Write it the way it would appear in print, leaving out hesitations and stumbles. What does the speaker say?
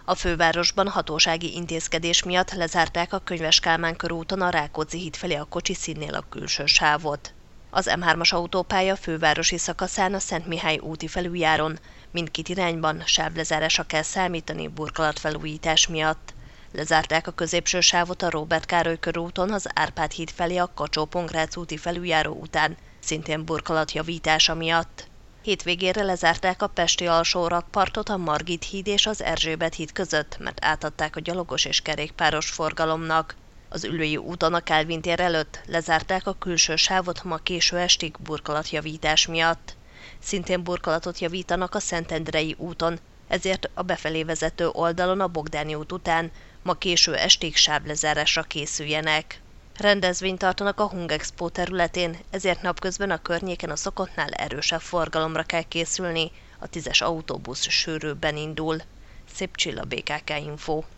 A fővárosban hatósági intézkedés miatt lezárták a Könyves Kálmán körúton a Rákóczi híd felé a Kocsiszínnél a külső sávot. Az M3-as autópálya fővárosi szakaszán a Szent Mihály úti felüljáron mindkét irányban sávlezárásra kell számítani burkolatfelújítás miatt. Lezárták a középső sávot a Róbert Károly körúton az Árpád híd felé a Kacsó-Pongrác úti felüljáró után, szintén burkolatjavítása miatt. Hétvégére lezárták a pesti alsórakpartot a Margit híd és az Erzsébet híd között, mert átadták a gyalogos és kerékpáros forgalomnak. Az Üllői úton a Kálvin tér előtt lezárták a külső sávot ma késő estig burkolatjavítás miatt. Szintén burkolatot javítanak a Szentendrei úton, ezért a befelé vezető oldalon a Bogdáni út után ma késő estig sávlezárásra készüljenek. Rendezvényt tartanak a Hungexpo területén, ezért napközben a környéken a szokottnál erősebb forgalomra kell készülni, a 10-es autóbusz sűrűbben indul. Szép Csilla, BKK Info.